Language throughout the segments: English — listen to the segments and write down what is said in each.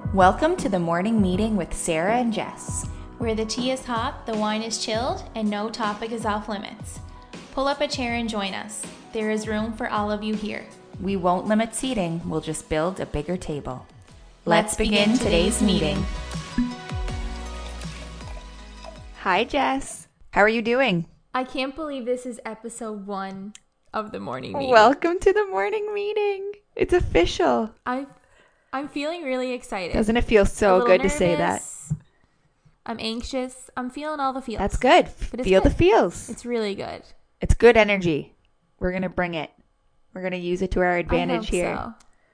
Welcome to the morning meeting with Sarah and Jess. Where the tea is hot, the wine is chilled, and no topic is off limits. Pull up a chair and join us. There is room for all of you here. We won't limit seating, we'll just build a bigger table. Let's begin today's meeting. Hi, Jess. How are you doing? I can't believe this is episode 1 of the morning meeting. Welcome to the morning meeting. It's official. I'm feeling really excited. Doesn't it feel so good nervous. To say that? I'm anxious. I'm feeling all the feels. That's good. Feel the feels. It's really good. It's good energy. We're going to bring it. We're going to use it to our advantage here.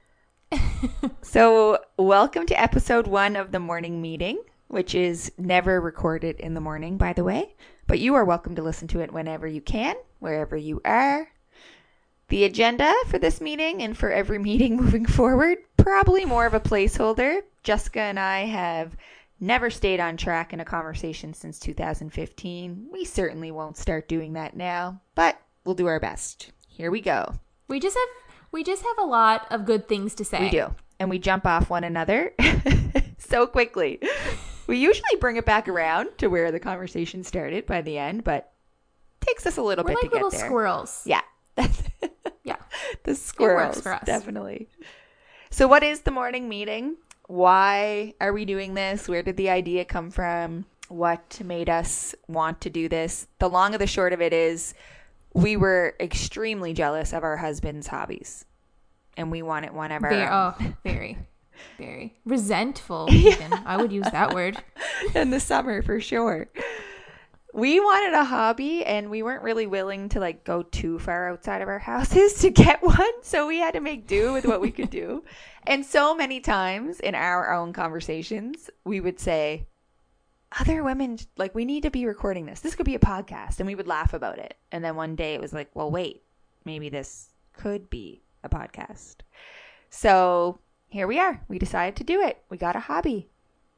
So welcome to episode 1 of the morning meeting, which is never recorded in the morning, by the way. But you are welcome to listen to it whenever you can, wherever you are. The agenda for this meeting and for every meeting moving forward, probably more of a placeholder. Jessica and I have never stayed on track in a conversation since 2015. We certainly won't start doing that now, but we'll do our best. Here we go. We just have a lot of good things to say. We do. And we jump off one another so quickly. We usually bring it back around to where the conversation started by the end, but it takes us a little bit to get there. We're like little squirrels. Yeah. Yeah. The squirrels. It works for us. Definitely. So what is the morning meeting? Why are we doing this? Where did the idea come from? What made us want to do this? The long and the short of it is we were extremely jealous of our husband's hobbies. And we wanted one of our own. Oh, very, very resentful even. I would use that word. In the summer for sure. We wanted a hobby and we weren't really willing to go too far outside of our houses to get one. So we had to make do with what we could do. And so many times in our own conversations, we would say, other women, we need to be recording this. This could be a podcast. And we would laugh about it. And then one day it was like, well, wait, maybe this could be a podcast. So here we are. We decided to do it. We got a hobby.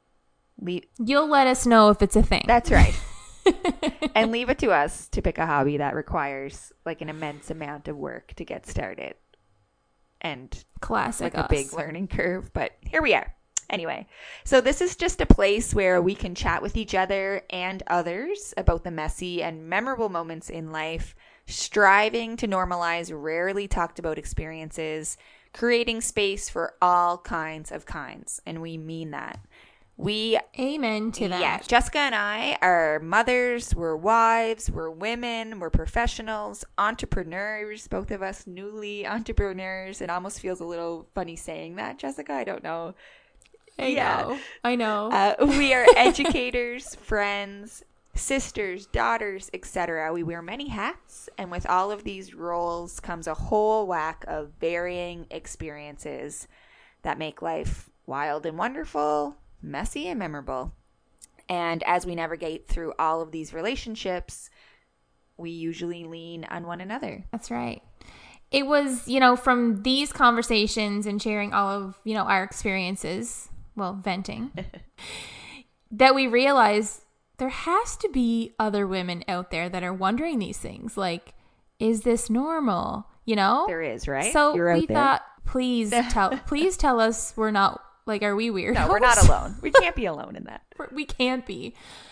You'll let us know if it's a thing. That's right. And leave it to us to pick a hobby that requires an immense amount of work to get started. And classic a big learning curve. But here we are. Anyway, so this is just a place where we can chat with each other and others about the messy and memorable moments in life, striving to normalize rarely talked about experiences, creating space for all kinds. And we mean that. Amen to that. Yeah, Jessica and I are mothers, we're wives, we're women, we're professionals, entrepreneurs, both of us newly entrepreneurs. It almost feels a little funny saying that, Jessica. I don't know. I know. We are educators, friends, sisters, daughters, etc. We wear many hats, and with all of these roles comes a whole whack of varying experiences that make life wild and wonderful, messy and memorable. And as we navigate through all of these relationships, we usually lean on one another. That's right. It was, from these conversations and sharing all of, our experiences, venting, that we realized there has to be other women out there that are wondering these things. Is this normal? There is, right? So we thought, please tell us we're not, are we weird? No, we're not alone. We can't be alone in that. We can't be.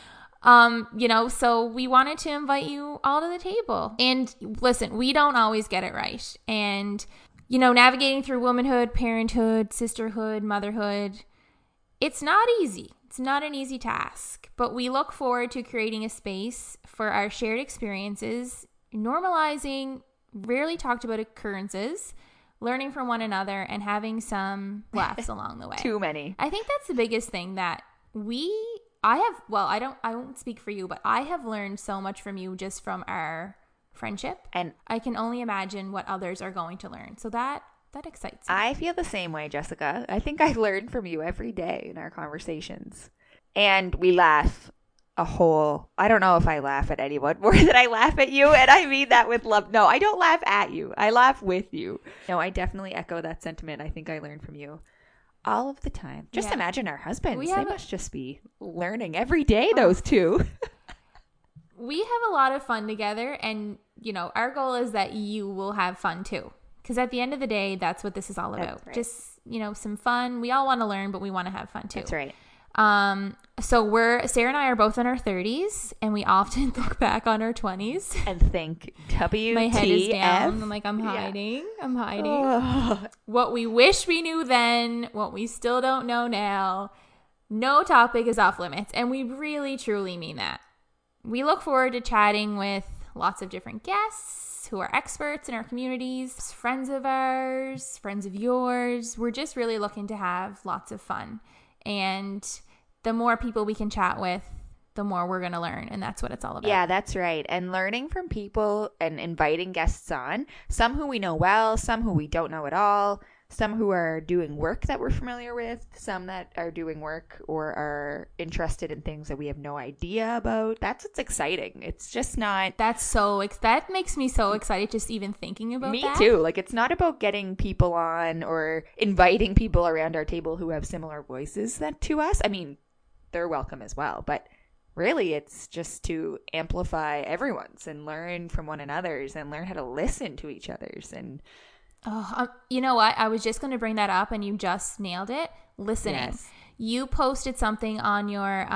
So we wanted to invite you all to the table. And listen, we don't always get it right. And, navigating through womanhood, parenthood, sisterhood, motherhood, it's not easy. It's not an easy task. But we look forward to creating a space for our shared experiences, normalizing rarely talked about occurrences, learning from one another, and having some laughs along the way. Too many. I think that's the biggest thing that I won't speak for you, but I have learned so much from you just from our friendship. And I can only imagine what others are going to learn. So that excites me. I feel the same way, Jessica. I think I learn from you every day in our conversations. And we laugh I don't know if I laugh at anyone more than I laugh at you. And I mean that with love. No, I don't laugh at you. I laugh with you. No, I definitely echo that sentiment. I think I learn from you all of the time. Just imagine our husbands. They must just be learning every day, those two. We have a lot of fun together. And, our goal is that you will have fun too. Because at the end of the day, that's what this is all about. Right. Just, some fun. We all want to learn, but we want to have fun too. That's right. So Sarah and I are both in our 30s, and we often look back on our 20s And think, WTF. My head is down. I'm like, I'm hiding. Oh. What we wish we knew then, what we still don't know now. No topic is off limits, and we really, truly mean that. We look forward to chatting with lots of different guests who are experts in our communities, friends of ours, friends of yours. We're just really looking to have lots of fun. And the more people we can chat with, the more we're going to learn. And that's what it's all about. Yeah, that's right. And learning from people and inviting guests on, some who we know well, some who we don't know at all, some who are doing work that we're familiar with, some that are doing work or are interested in things that we have no idea about. That's what's exciting. It's just not... That makes me so excited just even thinking about that. Me too. Like, it's not about getting people on or inviting people around our table who have similar voices to us. I mean, they're welcome as well, but really it's just to amplify everyone's and learn from one another's and learn how to listen to each other's. And you know what? I was just going to bring that up, and you just nailed it. Listening. Yes. You posted something on your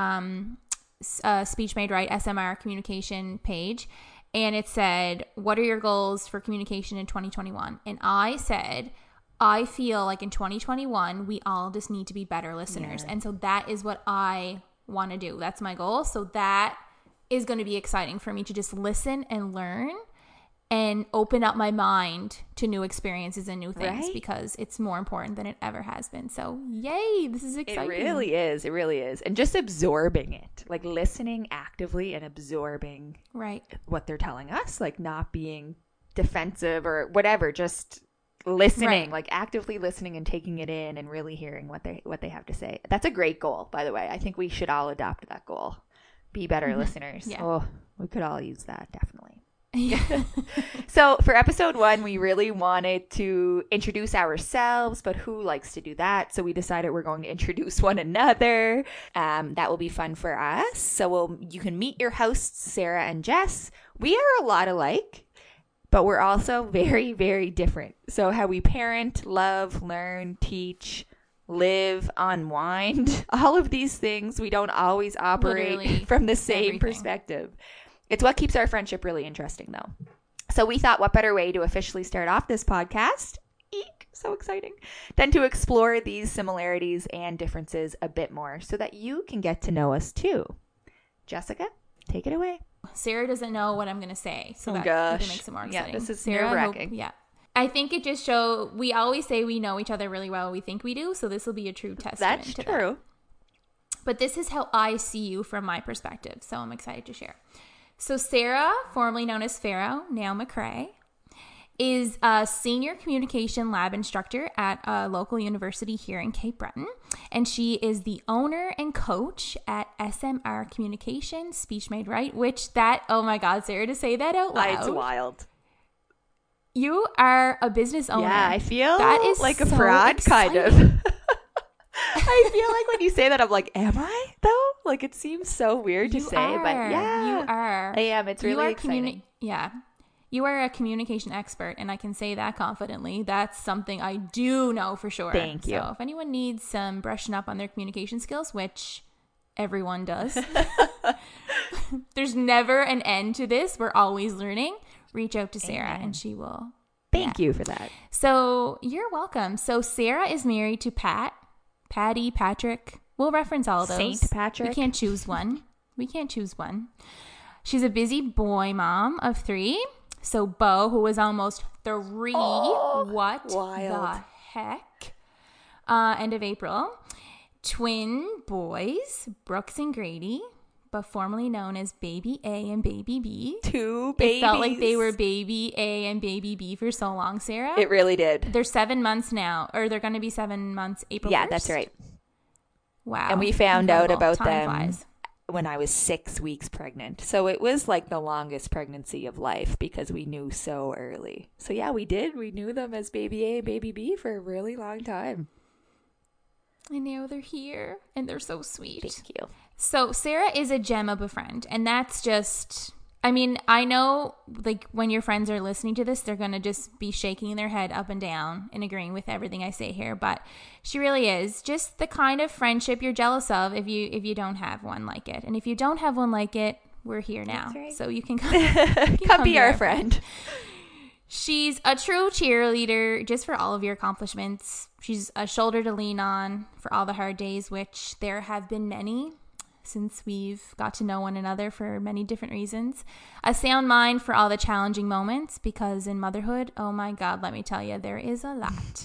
Speech Made Right SMR communication page, and it said, what are your goals for communication in 2021? And I said, I feel like in 2021, we all just need to be better listeners. Yeah. And so that is what I want to do. That's my goal. So that is going to be exciting for me to just listen and learn and open up my mind to new experiences and new things, right? Because it's more important than it ever has been. So yay, this is exciting. It really is. It really is. And just absorbing it, like listening actively and absorbing what they're telling us, like not being defensive or whatever, just listening, like actively listening and taking it in and really hearing what they have to say. That's a great goal, by the way. I think we should all adopt that goal. Be better listeners. Yeah. Oh, we could all use that, definitely. Yeah. So for episode 1, we really wanted to introduce ourselves, but who likes to do that? So we decided we're going to introduce one another. That will be fun for us. So you can meet your hosts, Sarah and Jess. We are a lot alike, but we're also very, very different. So how we parent, love, learn, teach, live, unwind, all of these things, we don't always operate Literally from the same everything. Perspective. It's what keeps our friendship really interesting, though. So we thought, what better way to officially start off this podcast? Eek, so exciting. Than to explore these similarities and differences a bit more so that you can get to know us too. Jessica, take it away. Sarah doesn't know what I'm going to say, so that gosh. makes it more exciting. Yeah, this is Sarah, nerve-wracking. Yeah. I think it just shows, we always say we know each other really well. We think we do, so this will be a true testament That's to true. That. But this is how I see you from my perspective, so I'm excited to share. So Sarah, formerly known as Pharaoh, now McCrae, is a senior communication lab instructor at a local university here in Cape Breton. And she is the owner and coach at SMR Communication, Speech Made Right, oh my God, Sarah, to say that out loud. It's wild. You are a business owner. Yeah, I feel that is like a so fraud, exciting. kind of. I feel like when you say that, I'm like, am I, though? Like, it seems so weird to say, but yeah. You are. I am. It's really exciting. You are a communication expert, and I can say that confidently. That's something I do know for sure. Thank you. So if anyone needs some brushing up on their communication skills, which everyone does, there's never an end to this. We're always learning. Reach out to Sarah, and she will. Thank you for that. So you're welcome. So Sarah is married to Patty, Patrick. We'll reference all of those. Saint Patrick. We can't choose one. She's a busy boy mom of 3. So Bo, who is almost 3. What wild. the heck? End of April. Twin boys, Brooks and Grady, but formerly known as Baby A and Baby B. 2 babies. It felt like they were Baby A and Baby B for so long, Sarah. It really did. They're 7 months now, or they're going to be 7 months April 1st. Yeah, that's right. Wow. And we found out about Time them flies. when I was 6 weeks pregnant. So it was like the longest pregnancy of life because we knew so early. So yeah, we did. We knew them as Baby A and Baby B for a really long time. And now they're here, and they're so sweet. Thank you. So Sarah is a gem of a friend, and that's just I mean, I know like when your friends are listening to this, they're going to just be shaking their head up and down and agreeing with everything I say here. But she really is just the kind of friendship you're jealous of if you don't have one like it. And if you don't have one like it, we're here now. That's right. So you can come be our friend. She's a true cheerleader just for all of your accomplishments. She's a shoulder to lean on for all the hard days, which there have been many since we've got to know one another for many different reasons. A sound mind for all the challenging moments, because in motherhood, oh my God, let me tell you, there is a lot.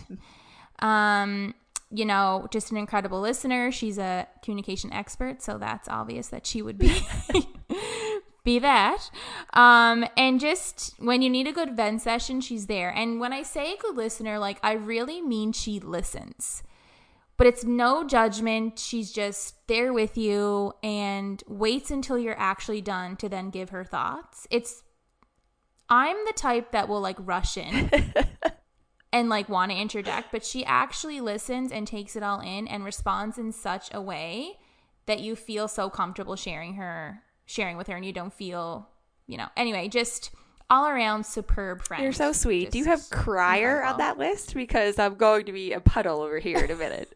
Just an incredible listener. She's a communication expert, so that's obvious that she would be that. And just when you need a good vent session, she's there. And when I say a good listener, like I really mean she listens. But it's no judgment. She's just there with you and waits until you're actually done to then give her thoughts. I'm the type that will like rush in and like want to interject, but she actually listens and takes it all in and responds in such a way that you feel so comfortable sharing with her and you don't feel, anyway, just all around superb friend. You're so sweet. Just do you have crier incredible. on that list? Because I'm going to be a puddle over here in a minute.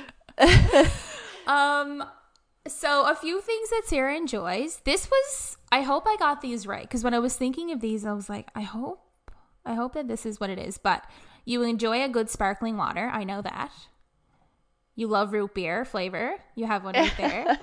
So a few things that Sarah enjoys. I hope I got these right, because when I was thinking of these, I was like, I hope that this is what it is. But you enjoy a good sparkling water. I know that. You love root beer flavor. You have one right there.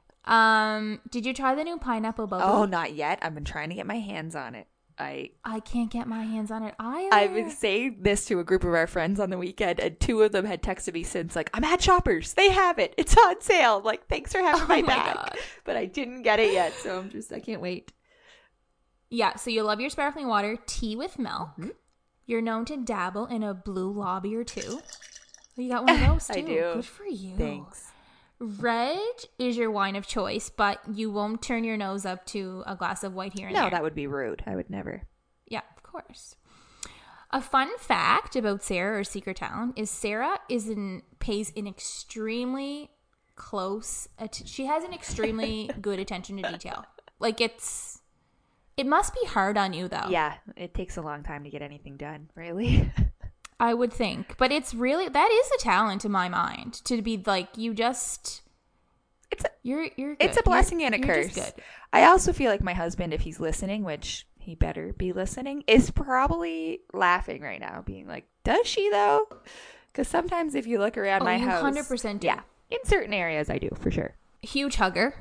Did you try the new pineapple bubbly? Oh, not yet. I've been trying to get my hands on it. I can't get my hands on it either. I've been saying this to a group of our friends on the weekend, and two of them had texted me since, like, I'm at Shoppers. They have it. It's on sale. I'm like, thanks for having my back. God. But I didn't get it yet, so I can't wait. Yeah, so you love your sparkling water, tea with milk. Mm-hmm. You're known to dabble in a blue lobby or two. You got one of those too. I do. Good for you. Thanks. Red is your wine of choice, but you won't turn your nose up to a glass of white here and there. No, that would be rude. I would never. Yeah, of course. A fun fact about Sarah, or secret talent, is Sarah pays an extremely close. She has an extremely good attention to detail. Like it must be hard on you though. Yeah, it takes a long time to get anything done. Really. I would think, but that is a talent in my mind, to be like, you just, you're good. It's a blessing and a you're curse. Just good. I also feel like my husband, if he's listening, which he better be listening, is probably laughing right now, being like, does she though? Because sometimes if you look around my house, 100% do. Yeah, in certain areas I do, for sure. Huge hugger.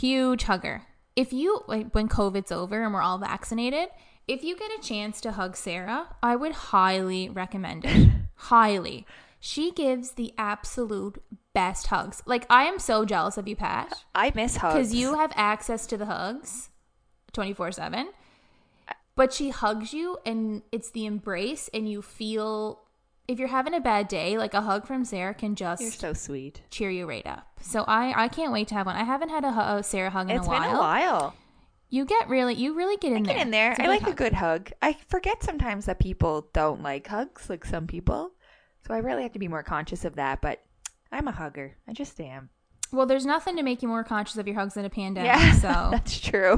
If you, when COVID's over and we're all vaccinated, if you get a chance to hug Sarah, I would highly recommend it. Highly. She gives the absolute best hugs. Like, I am so jealous of you, Pat. I miss hugs. Because you have access to the hugs 24/7. But she hugs you, and it's the embrace, and you feel, if you're having a bad day, like a hug from Sarah can just... You're so sweet. ...cheer you right up. So I can't wait to have one. I haven't had a Sarah hug in a while. It's been a while. You really get in there. Get in there. I like a good hug. I forget sometimes that people don't like hugs, like some people. So I really have to be more conscious of that. But I'm a hugger. I just am. Well, there's nothing to make you more conscious of your hugs than a pandemic. Yeah, so that's true.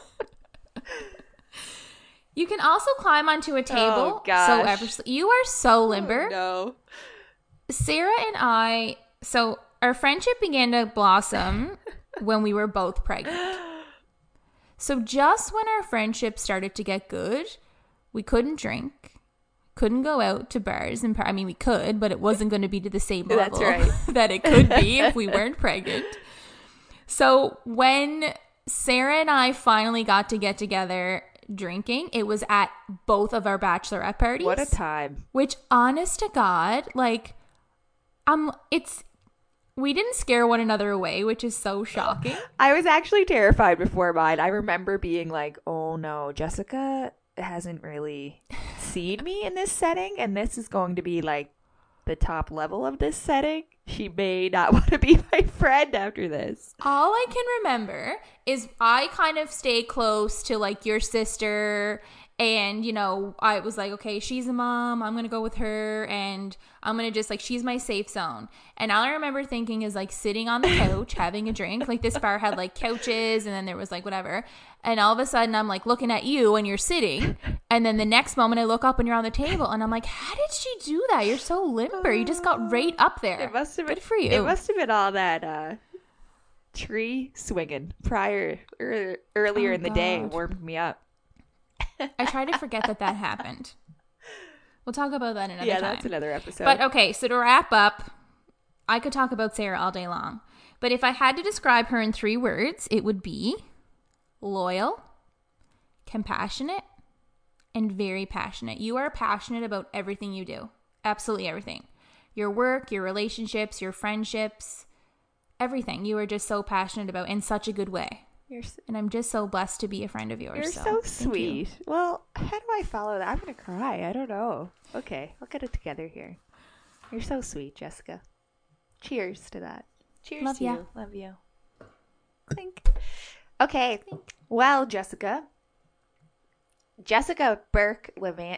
You can also climb onto a table. Oh, gosh. You are so limber. Oh, no. Sarah and our friendship began to blossom when we were both pregnant. So just when our friendship started to get good, we couldn't drink, couldn't go out to bars. We could, but it wasn't going to be to the same level that it could be if we weren't pregnant. So when Sarah and I finally got to get together drinking, it was at both of our bachelorette parties. What a time. Which, honest to God, we didn't scare one another away, which is so shocking. I was actually terrified before mine. I remember being like, oh no, Jessica hasn't really seen me in this setting, and this is going to be like the top level of this setting. She may not want to be my friend after this. All I can remember is I kind of stay close to like your sister And, you know, I was like, okay, she's a mom. I'm going to go with her. And I'm going to just like, she's my safe zone. And all I remember thinking is like sitting on the couch, having a drink. Like this bar had like couches and then there was like whatever. And all of a sudden I'm like looking at you and you're sitting. And then the next moment I look up and you're on the table. And I'm like, how did she do that? You're so limber. You just got right up there. It must have been, good for you. It must have been all that tree swinging earlier in the day warmed me up. I try to forget that happened. We'll talk about that another time. Yeah, that's another episode. But okay, so to wrap up, I could talk about Sarah all day long. But if I had to describe her in 3 words, it would be loyal, compassionate, and very passionate. You are passionate about everything you do. Absolutely everything. Your work, your relationships, your friendships, everything. You are just so passionate about in such a good way. And I'm just so blessed to be a friend of yours. You're so sweet. Well, how do I follow that? I'm going to cry. I don't know. Okay, I'll get it together here. You're so sweet, Jessica. Cheers to that. Cheers Love to ya. you. Love you. Clink. Okay. Clink. Well, Jessica Burke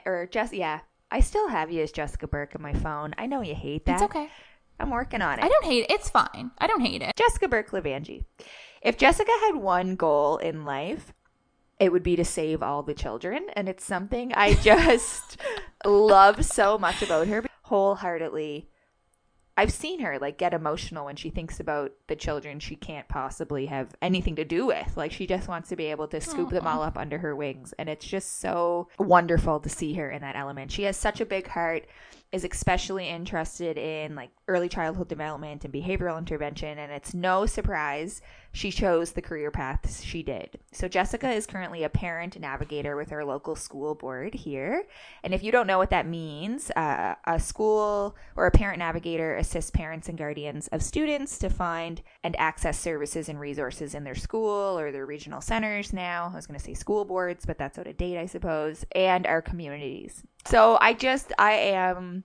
I still have you as Jessica Burke on my phone. I know you hate that. It's okay. I'm working on it. I don't hate it. It's fine. I don't hate it. Jessica Burke Levangie. If Jessica had one goal in life, it would be to save all the children. And it's something I just love so much about her. Wholeheartedly. I've seen her like get emotional when she thinks about the children she can't possibly have anything to do with. Like she just wants to be able to scoop them all up under her wings. And it's just so wonderful to see her in that element. She has such a big heart, is especially interested in like early childhood development and behavioral intervention. And it's no surprise she chose the career paths she did. So Jessica is currently a parent navigator with our local school board here. And if you don't know what that means, a school or a parent navigator assists parents and guardians of students to find and access services and resources in their school or their regional centers now. I was going to say school boards, but that's out of date, I suppose, and our communities. So I am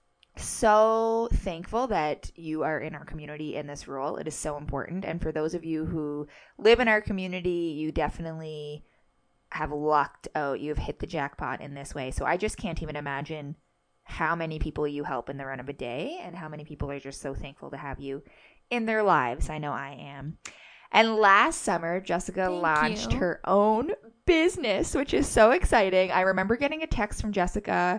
so thankful that you are in our community in this role. It is so important. And for those of you who live in our community, you definitely have lucked out. You've hit the jackpot in this way. So I just can't even imagine how many people you help in the run of a day and how many people are just so thankful to have you in their lives. I know I am. And last summer, Jessica launched her own business, which is so exciting. I remember getting a text from Jessica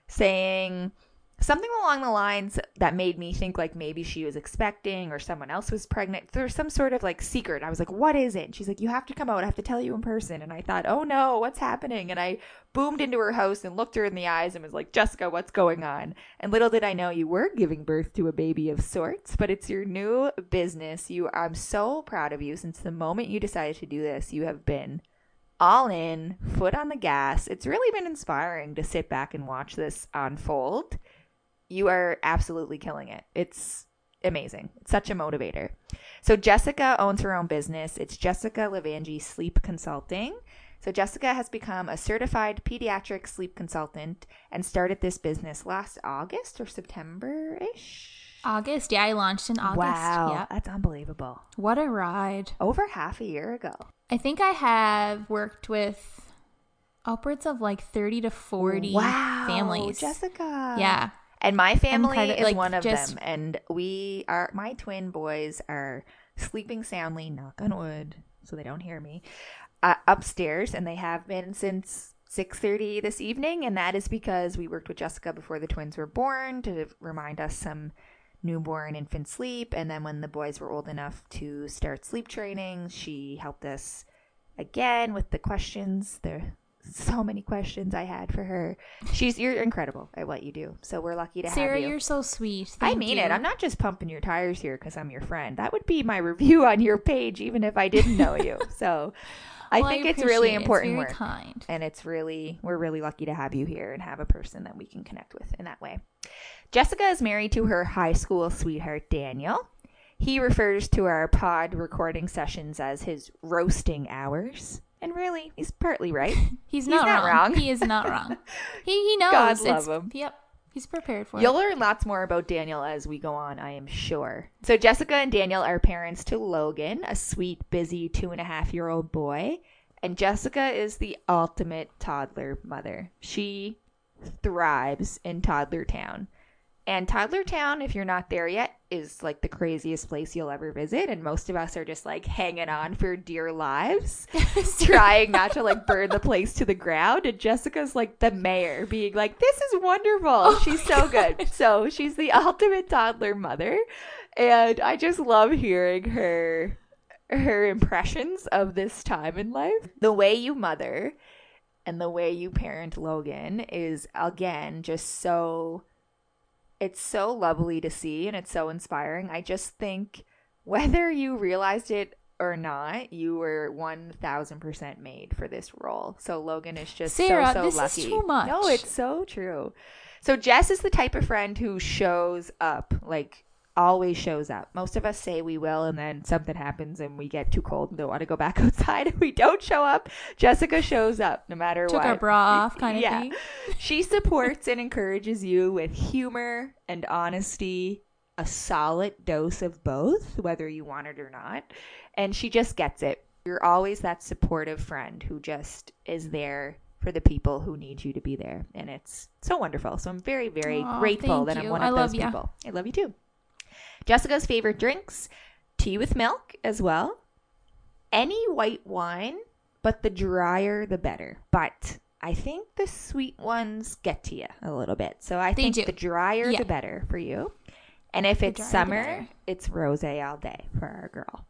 saying something along the lines that made me think like maybe she was expecting or someone else was pregnant. There was some sort of like secret. I was like, what is it? And she's like, you have to come out. I have to tell you in person. And I thought, oh no, what's happening? And I boomed into her house and looked her in the eyes and was like, Jessica, what's going on? And little did I know you were giving birth to a baby of sorts, but it's your new business. I'm so proud of you. Since the moment you decided to do this, you have been all in, foot on the gas. It's really been inspiring to sit back and watch this unfold. You are absolutely killing it. It's amazing. It's such a motivator. So Jessica owns her own business. It's Jessica Levangie Sleep Consulting. So Jessica has become a certified pediatric sleep consultant and started this business last August or September-ish. August. Yeah, I launched in August. Wow. Yeah. That's unbelievable. What a ride. Over half a year ago. I think I have worked with upwards of like 30 to 40 families. Jessica. Yeah. And my family is like, one of them. And my twin boys are sleeping soundly, knock on wood, so they don't hear me, upstairs. And they have been since 6:30 this evening. And that is because we worked with Jessica before the twins were born to remind us some newborn infant sleep. And then when the boys were old enough to start sleep training, she helped us again with the questions. So many questions I had for her. You're incredible at what you do. So we're lucky to have you. Sarah, you're so sweet. I mean it. I'm not just pumping your tires here because I'm your friend. That would be my review on your page even if I didn't know you. So I think it's really important work. Kind. And we're really lucky to have you here and have a person that we can connect with in that way. Jessica is married to her high school sweetheart, Daniel. He refers to our pod recording sessions as his roasting hours. And really, he's partly right. He's not wrong. He is not wrong. He knows. God love him. Yep. He's prepared for it. You'll learn lots more about Daniel as we go on, I am sure. So Jessica and Daniel are parents to Logan, a sweet, busy 2.5-year-old boy. And Jessica is the ultimate toddler mother. She thrives in Toddler Town. And Toddler Town, if you're not there yet, is like the craziest place you'll ever visit. And most of us are just like hanging on for dear lives, trying not to like burn the place to the ground. And Jessica's like the mayor, being like, this is wonderful. Oh, she's so good. So she's the ultimate toddler mother. And I just love hearing her impressions of this time in life. The way you mother and the way you parent Logan is, again, just so... It's so lovely to see, and it's so inspiring. I just think whether you realized it or not, you were 1,000% made for this role. So Logan is just Sarah, so this lucky. Is too much. No, it's so true. So Jess is the type of friend who shows up, like always shows up. Most of us say we will, and then something happens and we get too cold and don't want to go back outside and we don't show up. Jessica shows up no matter what. Took her bra off kind of thing. She supports and encourages you with humor and honesty, a solid dose of both, whether you want it or not. And she just gets it. You're always that supportive friend who just is there for the people who need you to be there. And it's so wonderful. So I'm very, very grateful that I'm one of those people. I love you too. Jessica's favorite drinks, tea with milk as well. Any white wine, but the drier the better. But I think the sweet ones get to you a little bit. So I think the drier the better for you. And if it's summer, it's rosé all day for our girl.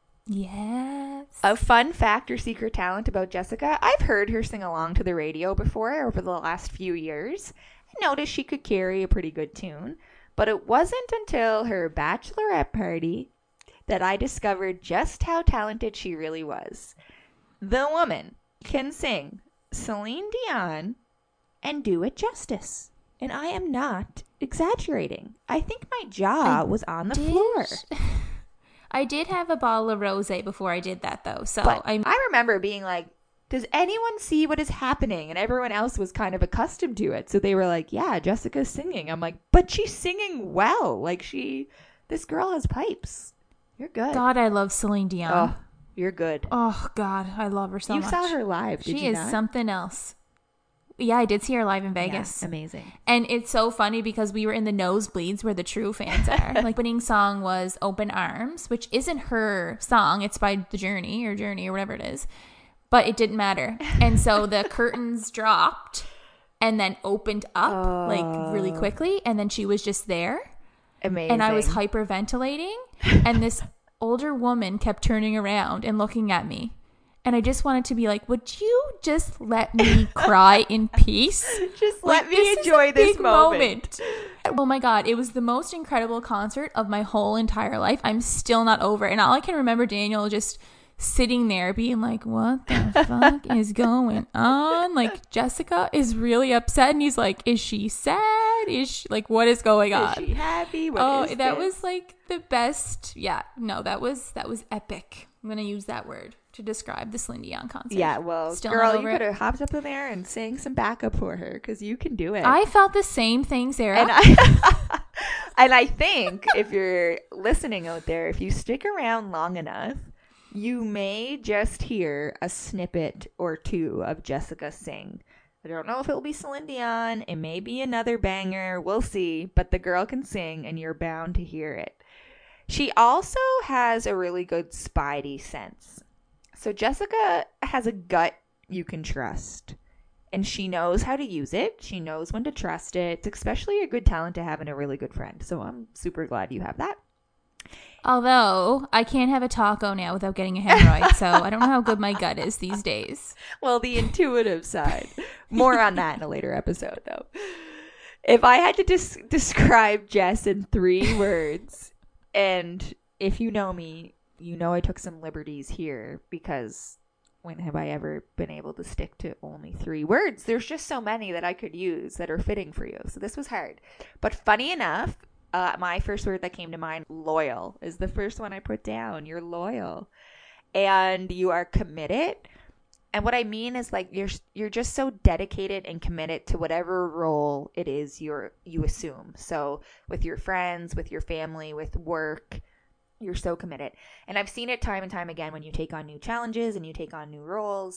Yes. A fun fact or secret talent about Jessica, I've heard her sing along to the radio before over the last few years. I noticed she could carry a pretty good tune. But it wasn't until her bachelorette party that I discovered just how talented she really was. The woman can sing Celine Dion and do it justice. And I am not exaggerating. I think my jaw was on the floor. I did have a bottle of rosé before I did that, though. So I remember being like, does anyone see what is happening? And everyone else was kind of accustomed to it. So they were like, yeah, Jessica's singing. I'm like, but she's singing well. Like this girl has pipes. You're good. God, I love Celine Dion. Oh, you're good. Oh, God, I love her so much. You saw her live, did you not? She is something else. Yeah, I did see her live in Vegas. Yeah, amazing. And it's so funny because we were in the nosebleeds where the true fans are. Like, opening song was Open Arms, which isn't her song. It's by The Journey or whatever it is. But it didn't matter. And so the curtains dropped and then opened up like really quickly. And then she was just there. Amazing. And I was hyperventilating. And this older woman kept turning around and looking at me. And I just wanted to be like, would you just let me cry in peace? Just let me enjoy this moment. Oh my God. It was the most incredible concert of my whole entire life. I'm still not over it. And all I can remember, Daniel just sitting there being like, what the fuck is going on? Like, Jessica is really upset. And he's like, is she sad? Is she like, what is going on? Is she happy? That was like the best. Yeah, no, that was epic. I'm going to use that word to describe the Celine Dion concert. Yeah, well, still girl, you could have hopped up in there and sang some backup for her because you can do it. I felt the same thing, Sarah. And I think if you're listening out there, if you stick around long enough, you may just hear a snippet or two of Jessica sing. I don't know if it'll be Celine Dion. It may be another banger. We'll see. But the girl can sing, and you're bound to hear it. She also has a really good spidey sense. So Jessica has a gut you can trust. And she knows how to use it. She knows when to trust it. It's especially a good talent to have in a really good friend. So I'm super glad you have that. Although, I can't have a taco now without getting a hemorrhoid, so I don't know how good my gut is these days. Well, the intuitive side. More on that in a later episode, though. If I had to describe Jess in 3 words, and if you know me, you know I took some liberties here, because when have I ever been able to stick to only 3 words? There's just so many that I could use that are fitting for you, so this was hard. But funny enough, my first word that came to mind, loyal, is the first one I put down. You're loyal. And you are committed. And what I mean is, like, you're just so dedicated and committed to whatever role it is you assume. So with your friends, with your family, with work, you're so committed. And I've seen it time and time again when you take on new challenges and you take on new roles.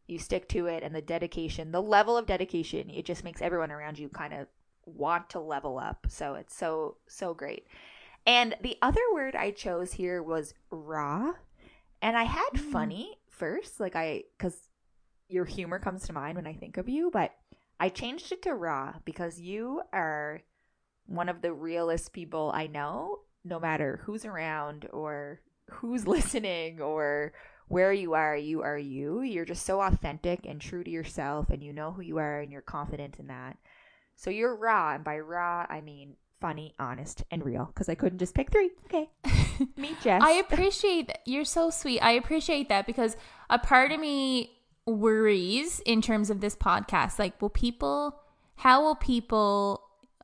you stick to it, and the dedication, the level of dedication, it just makes everyone around you kind of want to level up. So it's so great. And the other word I chose here was raw. And I had funny first, like because your humor comes to mind when I think of you, but I changed it to raw because you are one of the realest people I know, no matter who's around or who's listening or where you are you. You're just so authentic and true to yourself, and you know who you are and you're confident in that. So you're raw, and by raw, I mean funny, honest, and real, because I couldn't just pick 3. Okay. Meet Jess. I appreciate that. You're so sweet. I appreciate that because a part of me worries in terms of this podcast. Like, how will people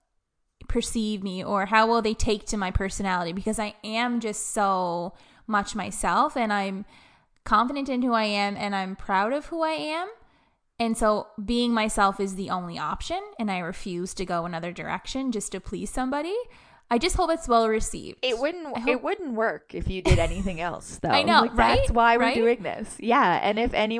perceive me, or how will they take to my personality? Because I am just so much myself, and I'm confident in who I am, and I'm proud of who I am. And so being myself is the only option, and I refuse to go another direction just to please somebody. I just hope it's well received. It wouldn't work if you did anything else, though. I know, like, right? That's why we're doing this. Yeah, and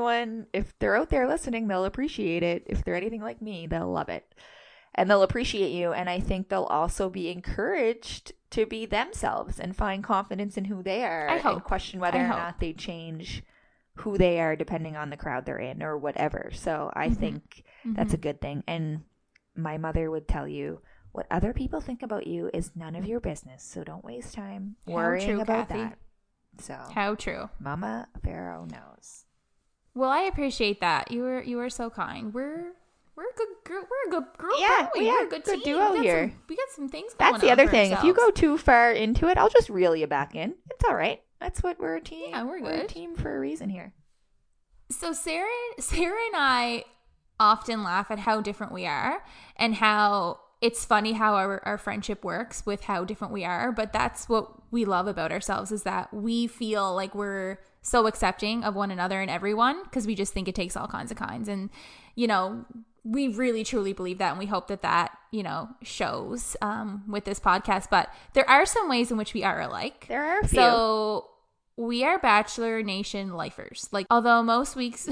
if they're out there listening, they'll appreciate it. If they're anything like me, they'll love it. And they'll appreciate you, and I think they'll also be encouraged to be themselves and find confidence in who they are. I hope. And question whether or not they change who they are depending on the crowd they're in or whatever. So I think that's a good thing. And my mother would tell you, what other people think about you is none of your business. So don't waste time worrying about that. So how true. Mama Pharaoh knows. Well, I appreciate that. You were so kind. We're a good group. We're a good group. Yeah, we're a good team. duo here. We got some things going on. That's the other thing. Ourselves. If you go too far into it, I'll just reel you back in. It's all right. That's what we're a team. Yeah, we're good. We're a team for a reason here. So Sarah and I often laugh at how different we are, and how it's funny how our friendship works with how different we are. But that's what we love about ourselves, is that we feel like we're so accepting of one another and everyone, because we just think it takes all kinds of kinds. And, you know, we really truly believe that, and we hope that shows with this podcast. But there are some ways in which we are alike. There are a few. So we are Bachelor Nation lifers. Like, although most weeks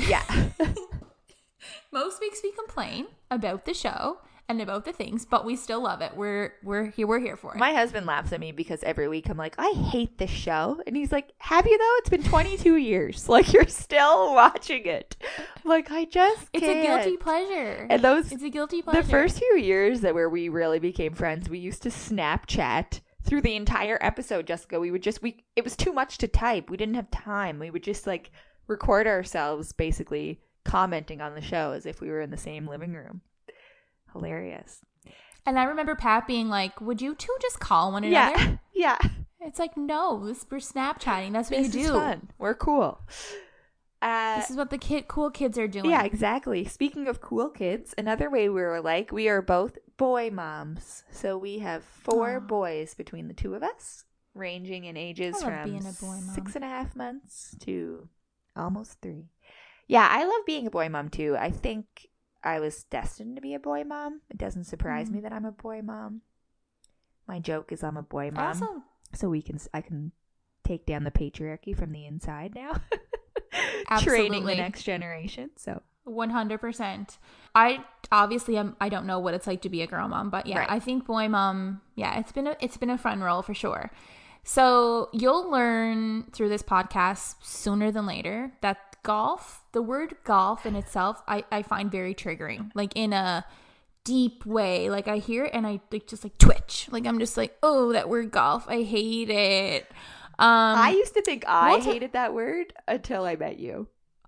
we complain about the show and about the things, but we still love it. We're here for it. My husband laughs at me because every week I'm like, I hate this show. And he's like, have you though? It's been 22 years. Like, you're still watching it. Like, I just can't. It's a guilty pleasure. And it's a guilty pleasure. The first few years where we really became friends, we used to Snapchat through the entire episode, Jessica. It was too much to type. We didn't have time. We would just like record ourselves basically commenting on the show as if we were in the same living room. Hilarious. And I remember Pat being like, would you two just call one another? Yeah. It's like, no, we're Snapchatting. That's what you do. This is fun. We're cool. This is what the cool kids are doing. Yeah, exactly. Speaking of cool kids, another way we're alike, we are both boy moms. So we have 4 boys between the two of us, ranging in ages from 6.5 months to almost 3. Yeah, I love being a boy mom too. I think I was destined to be a boy mom. It doesn't surprise me that I'm a boy mom. My joke is I'm a boy mom. Awesome. So I can take down the patriarchy from the inside now. Absolutely. Training the next generation. So 100%. I don't know what it's like to be a girl mom, but yeah, right. I think boy mom, yeah, it's been a fun role for sure. So you'll learn through this podcast sooner than later that the word golf in itself, I find very triggering, like in a deep way. Like I hear it and I just twitch. Like I'm just like, oh, that word golf, I hate it. I used to think I hated that word until I met you.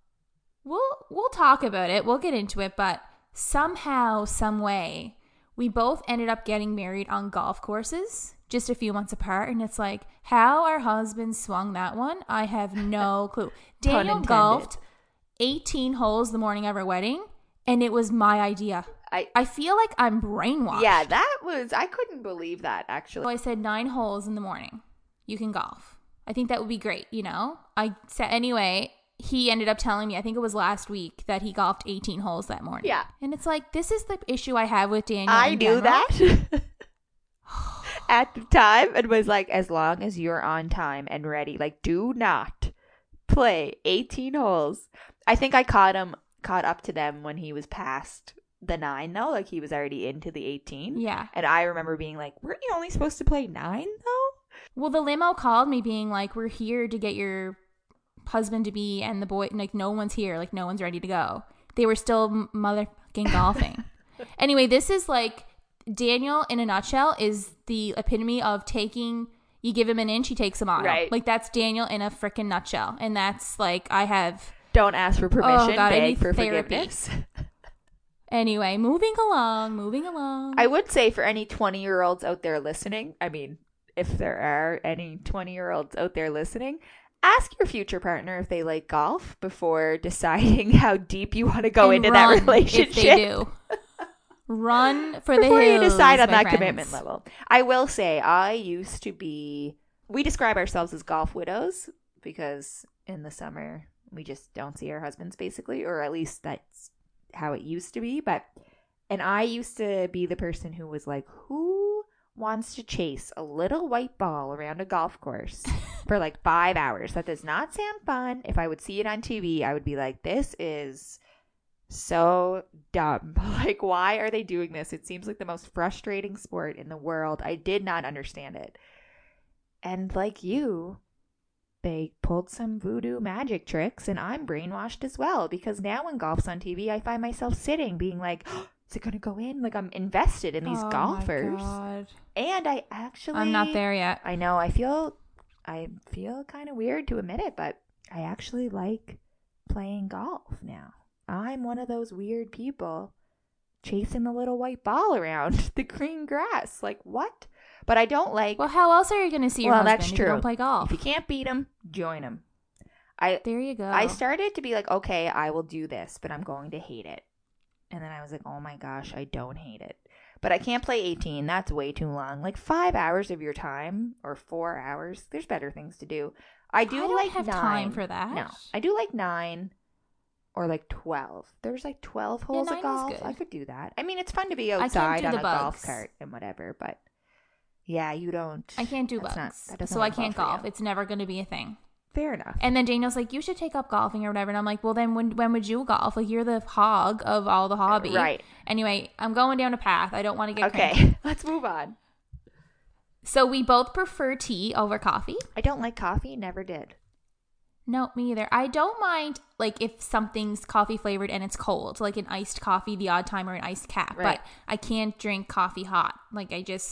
We'll talk about it. We'll get into it, but somehow, some way, we both ended up getting married on golf courses just a few months apart, and it's like, how our husbands swung that one, I have no clue. Daniel golfed 18 holes the morning of our wedding, and it was my idea. I feel like I'm brainwashed. Yeah, I couldn't believe that, actually. So I said 9 holes in the morning. You can golf. I think that would be great, I said, anyway, he ended up telling me, I think it was last week, that he golfed 18 holes that morning. Yeah. And it's like, this is the issue I have with Daniel. I knew that at the time, and was like, as long as you're on time and ready, like, do not play 18 holes. I think I caught him caught up to them when he was past the 9 though. Like he was already into the 18. Yeah. And I remember being like, weren't you only supposed to play 9 though? Well, the limo called me being like, we're here to get your husband to be and the boy. Like, no one's here. Like, no one's ready to go. They were still motherfucking golfing. Anyway, this is like Daniel in a nutshell is the epitome of taking, you give him an inch, he takes a mile. Right. Like, that's Daniel in a freaking nutshell. And that's like, I have. Don't ask for permission, God, I beg need for therapy. forgiveness. Anyway, moving along. I would say for any 20-year-olds out there listening, I mean, if there are any 20-year-olds out there listening, ask your future partner if they like golf before deciding how deep you want to go into that relationship. If they do. Run for the hills, before you decide on that friends. commitment level. I will say, I used to be, we describe ourselves as golf widows because in the summer we just don't see our husbands basically, or at least that's how it used to be. And I used to be the person who was like, who wants to chase a little white ball around a golf course for like 5 hours? That does not sound fun. If I would see it on TV, I would be like, this is so dumb. Like, why are they doing this? It seems like the most frustrating sport in the world. I did not understand it. And like you, they pulled some voodoo magic tricks and I'm brainwashed as well, because now when golf's on TV, I find myself sitting being like, oh, is it going to go in? Like, I'm invested in these golfers. My God. And I actually, I'm not there yet. I know, I feel kind of weird to admit it, but I actually like playing golf now. I'm one of those weird people chasing the little white ball around the green grass. Like, what? But I don't like... Well, how else are you going to see your husband that's if true. you don't play golf? If you can't beat him, join him. There you go. I started to be like, okay, I will do this, but I'm going to hate it. And then I was like, oh my gosh, I don't hate it. But I can't play 18. That's way too long. Like 5 hours of your time or 4 hours. There's better things to do. I don't like have 9. time for that. No, I do like 9 or like 12. There's like 12 holes of 9 is golf. good. I could do that. I mean, it's fun to be I can't outside do on the a golf bugs. cart and whatever, but yeah, you don't. I can't do that's bugs. that doesn't So I work well can't for you. golf. It's never going to be a thing. Fair enough. And then Daniel's like, you should take up golfing or whatever. And I'm like, well, then when would you golf? Like, you're the hog of all the hobby. Right. Anyway, I'm going down a path. I don't want to get cranky. Okay, let's move on. So we both prefer tea over coffee. I don't like coffee. Never did. No, me either. I don't mind, like, if something's coffee flavored and it's cold, like an iced coffee the odd time or an iced cap. Right. But I can't drink coffee hot. Like,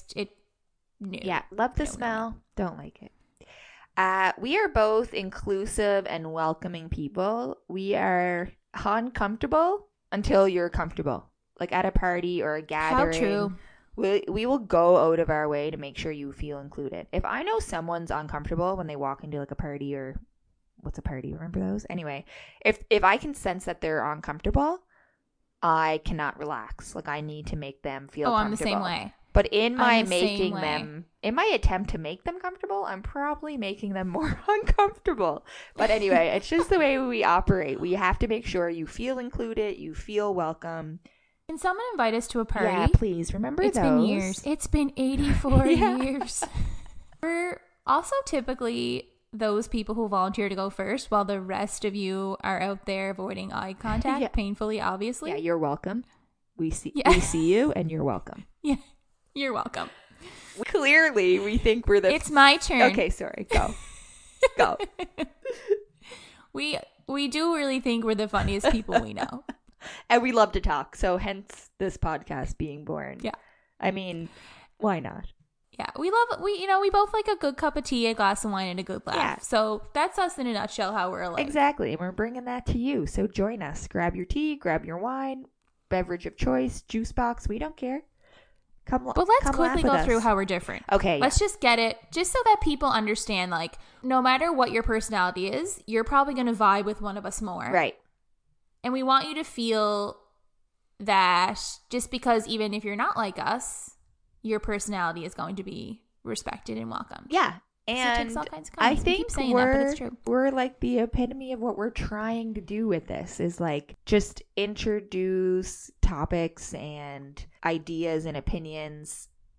no. Yeah, love the smell. Don't like it. We are both inclusive and welcoming people. We are uncomfortable until you're comfortable. Like at a party or a gathering. How true. We will go out of our way to make sure you feel included. If I know someone's uncomfortable when they walk into like a party or what's a party? Remember those? Anyway, if I can sense that they're uncomfortable, I cannot relax. Like I need to make them feel comfortable. I'm the same way. But in my I'm the same in my attempt to make them comfortable, I'm probably making them more uncomfortable. But anyway, it's just the way we operate. We have to make sure you feel included, you feel welcome. Can someone invite us to a party? Yeah, please. Remember It's those. been years. It's been 84 Yeah. years. We're also typically those people who volunteer to go first while the rest of you are out there avoiding eye contact, Yeah. painfully, obviously. Yeah, you're welcome. We see Yeah. we see you and you're welcome. Yeah, you're welcome. Clearly, we think we're the... It's my turn. Okay, sorry. Go. Go. We do really think we're the funniest people we know. And we love to talk, so hence this podcast being born. Yeah. I mean, why not? Yeah, we both like a good cup of tea, a glass of wine, and a good laugh. Yeah. So that's us in a nutshell, how we're alike. Exactly. And we're bringing that to you. So join us. Grab your tea, grab your wine, beverage of choice, juice box. We don't care. Come But let's come quickly laugh go with through us. how we're different. Okay. Let's just get it, just so that people understand, like, no matter what your personality is, you're probably going to vibe with one of us more. Right. And we want you to feel that just because even if you're not like us, your personality is going to be respected and welcomed. Yeah. So it And takes all kinds of I kinds. We think keep saying that, but it's true. we're like the epitome of what we're trying to do with this is like just introduce topics and ideas and opinions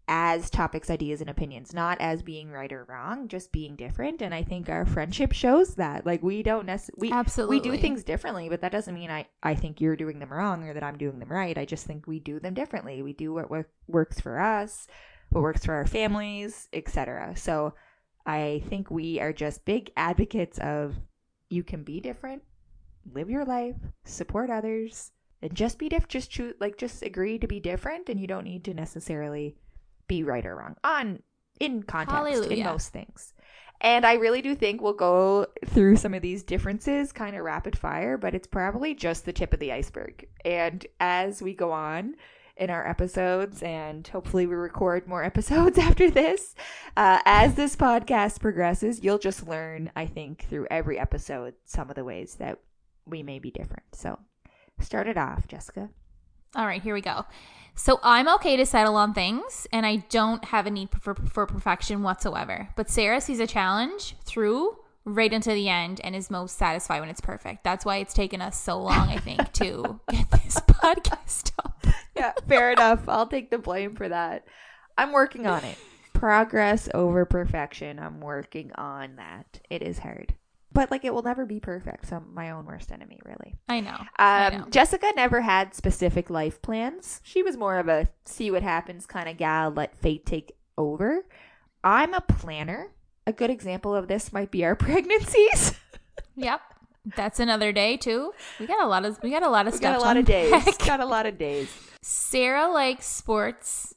as topics, ideas, and opinions, not as being right or wrong, just being different. And I think our friendship shows that. Like, we don't necessarily, Absolutely. we do things differently, but that doesn't mean I think you're doing them wrong or that I'm doing them right. I just think we do them differently. We do what works for us, what works for our families, etc. So I think we are just big advocates of you can be different, live your life, support others, and just be different. Just choose, just agree to be different, and you don't need to necessarily be right or wrong in context. Hallelujah. In most things. And I really do think we'll go through some of these differences kind of rapid fire, but it's probably just the tip of the iceberg. And as we go on in our episodes, and hopefully we record more episodes after this, as this podcast progresses, you'll just learn, I think, through every episode some of the ways that we may be different. So start it off, Jessica. All right, here we go. So I'm okay to settle on things, and I don't have a need for perfection whatsoever. But Sarah sees a challenge through right until the end and is most satisfied when it's perfect. That's why it's taken us so long, I think, to get this podcast up. Yeah, fair enough. I'll take the blame for that. I'm working on it. Progress over perfection. I'm working on that. It is hard. But it will never be perfect. So I'm my own worst enemy, really. I know. Jessica never had specific life plans. She was more of a see what happens kind of gal, let fate take over. I'm a planner. A good example of this might be our pregnancies. Yep. That's another day too. We got a lot of stuff. Got a lot of days. Got a lot of days. Sarah likes sports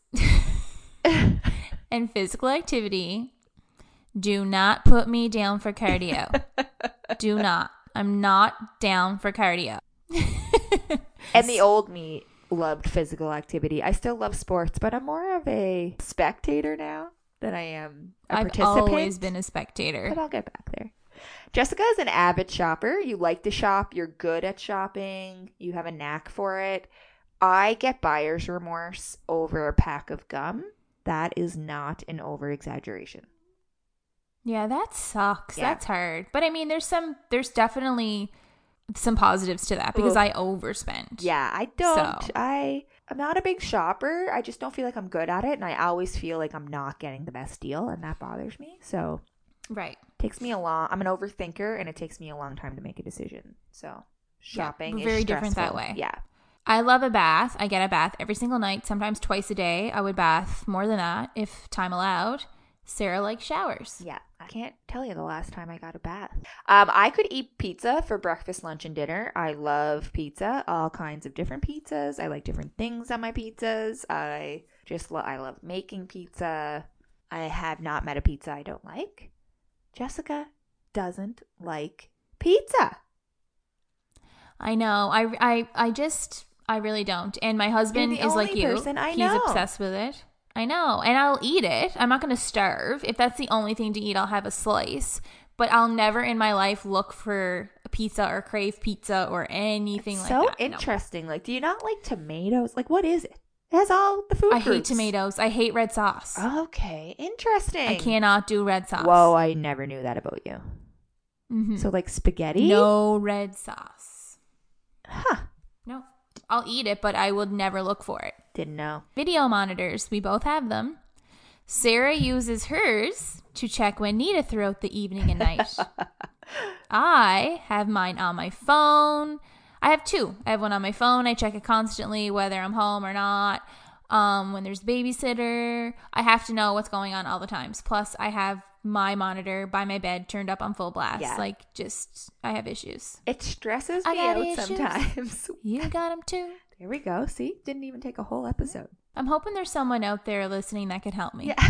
and physical activity. Do not put me down for cardio. Do not. I'm not down for cardio. And the old me loved physical activity. I still love sports, but I'm more of a spectator now than I am a participant. I've always been a spectator. But I'll get back there. Jessica is an avid shopper. You like to shop. You're good at shopping. You have a knack for it. I get buyer's remorse over a pack of gum. That is not an over-exaggeration. Yeah, that sucks. Yeah. That's hard. But I mean, there's definitely some positives to that because I overspend. Yeah, I don't. So. I'm not a big shopper. I just don't feel like I'm good at it. And I always feel like I'm not getting the best deal. And that bothers me. So right. Takes me I'm an overthinker and it takes me a long time to make a decision. So shopping is very stressful. Different that way. Yeah. I love a bath. I get a bath every single night, sometimes twice a day. I would bath more than that if time allowed. Sarah likes showers. Yeah. I can't tell you the last time I got a bath. I could eat pizza for breakfast, lunch, and dinner. I love pizza, all kinds of different pizzas. I like different things on my pizzas. I love making pizza. I have not met a pizza I don't like. Jessica doesn't like pizza. I know. I really don't. And my husband is like you. He's obsessed with it. I know. And I'll eat it. I'm not going to starve. If that's the only thing to eat, I'll have a slice. But I'll never in my life look for a pizza or crave pizza or anything like that. So interesting. No. Do you not like tomatoes? What is it? It has all the food groups. I hate tomatoes. I hate red sauce. Okay. Interesting. I cannot do red sauce. Whoa, I never knew that about you. Mm-hmm. So spaghetti? No red sauce. Huh. No. I'll eat it, but I would never look for it. Didn't know. Video monitors. We both have them. Sarah uses hers to check when needed throughout the evening and night. I have mine on my phone. I have two. I have one on my phone. I check it constantly, whether I'm home or not. When there's babysitter, I have to know what's going on all the times. Plus, I have my monitor by my bed turned up on full blast. Yeah. I have issues. It stresses me out sometimes. You got them too. There we go. See? Didn't even take a whole episode. I'm hoping there's someone out there listening that could help me. Yeah.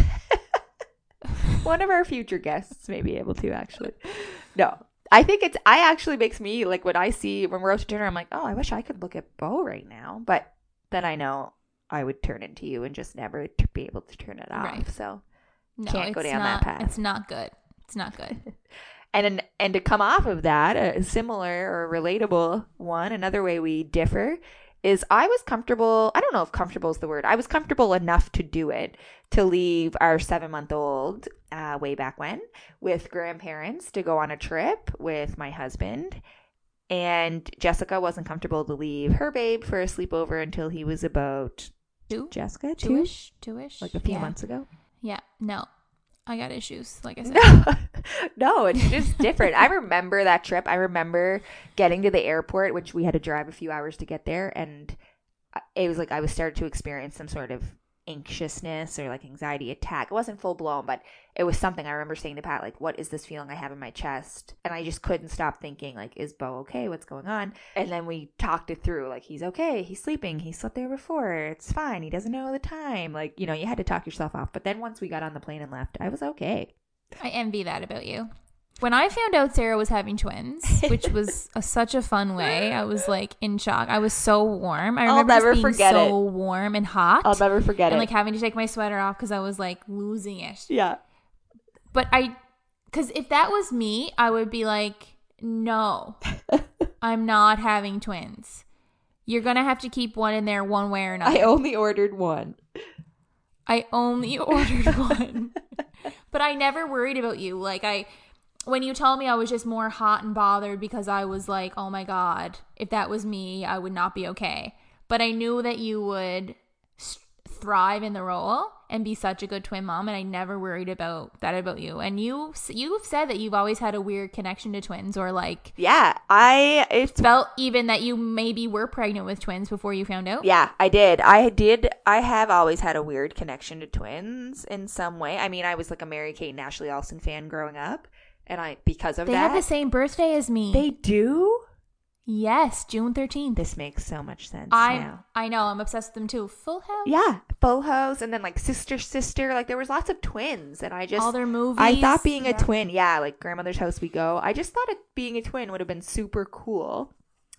One of our future guests may be able to, actually. No. I actually makes me, when we're out to dinner, I'm like, oh, I wish I could look at Bo right now. But then I know I would turn into you and just never be able to turn it off. Right. So no, can't go down that path. It's not good. It's not good. And to come off of that, a similar or relatable one, another way we differ is I was comfortable. I don't know if comfortable is the word. I was comfortable enough to do it, to leave our 7-month-old way back when with grandparents to go on a trip with my husband. And Jessica wasn't comfortable to leave her babe for a sleepover until he was about Jessica? Two-ish. Like a few months ago? Yeah. No. I got issues, like I said. No, it's just different. I remember that trip. I remember getting to the airport, which we had to drive a few hours to get there, and it was like I was started to experience some sort of anxiousness or like anxiety attack. It wasn't full blown, but it was something. I remember saying to Pat, like, what is this feeling I have in my chest? And I just couldn't stop thinking, like, is Bo okay? What's going on? And then we talked it through, like, he's okay, he's sleeping, he slept there before, it's fine, he doesn't know the time. Like, you know, you had to talk yourself off. But then once we got on the plane and left, I was okay. I envy that about you. When I found out Sarah was having twins, which was such a fun way, I was like in shock. I was so warm. I remember never just being forget so warm and hot. I'll never forget and it. like having to take my sweater off because I was like losing it. Yeah. But because if that was me, I would be like, no, I'm not having twins. You're going to have to keep one in there one way or another. I only ordered one. But I never worried about you. Like when you told me, I was just more hot and bothered because I was like, oh my God, if that was me, I would not be okay. But I knew that you would thrive in the role and be such a good twin mom, and I never worried about that about you. And you've said that you've always had a weird connection to twins, or like, yeah, it's felt even that you maybe were pregnant with twins before you found out. Yeah, I did. I have always had a weird connection to twins in some way. I mean, I was like a Mary-Kate and Ashley Olsen fan growing up. And because of that. They have the same birthday as me. They do? Yes, June 13th. This makes so much sense now. I know. I'm obsessed with them too. Full House? Yeah, Full House. And then like Sister. Like there was lots of twins. And I just... all their movies. I thought being a twin, like Grandmother's House We Go. I just thought being a twin would have been super cool.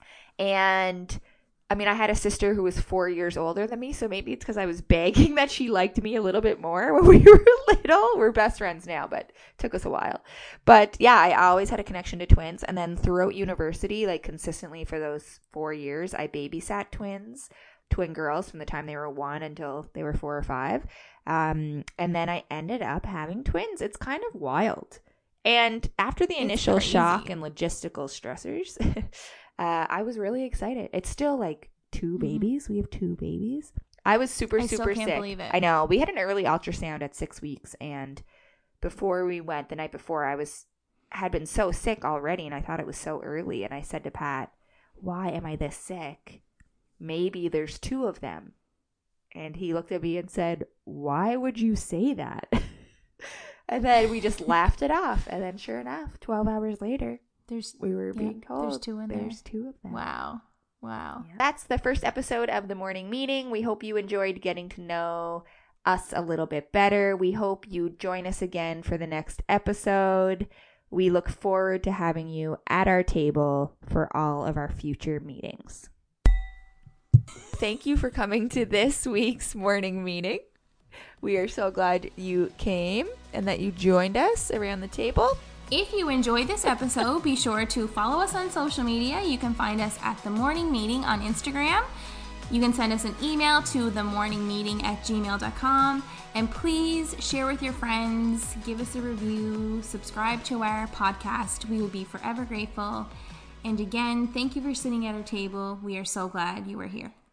And... I mean, I had a sister who was 4 years older than me, so maybe it's because I was begging that she liked me a little bit more when we were little. We're best friends now, but it took us a while. But yeah, I always had a connection to twins. And then throughout university, like consistently for those 4 years, I babysat twin girls from the time they were 1 until they were 4 or 5. And then I ended up having twins. It's kind of wild. And after the initial shock and logistical stressors... I was really excited. It's still like 2 babies. Mm-hmm. We have 2 babies. I was super still can't sick. Believe it. I know. We had an early ultrasound at 6 weeks, and before we went, the night before, had been so sick already, and I thought it was so early. And I said to Pat, "Why am I this sick? Maybe there's 2 of them." And he looked at me and said, "Why would you say that?" And then we just laughed it off. And then sure enough, 12 hours later, we were being told there's 2 in there. There's 2 of them. Wow. Yeah. That's the first episode of the morning meeting. We hope you enjoyed getting to know us a little bit better. We hope you join us again for the next episode. We look forward to having you at our table for all of our future meetings. Thank you for coming to this week's morning meeting. We are so glad you came and that you joined us around the table. If you enjoyed this episode, be sure to follow us on social media. You can find us at The Morning Meeting on Instagram. You can send us an email to themorningmeeting@gmail.com. And please share with your friends, give us a review, subscribe to our podcast. We will be forever grateful. And again, thank you for sitting at our table. We are so glad you were here.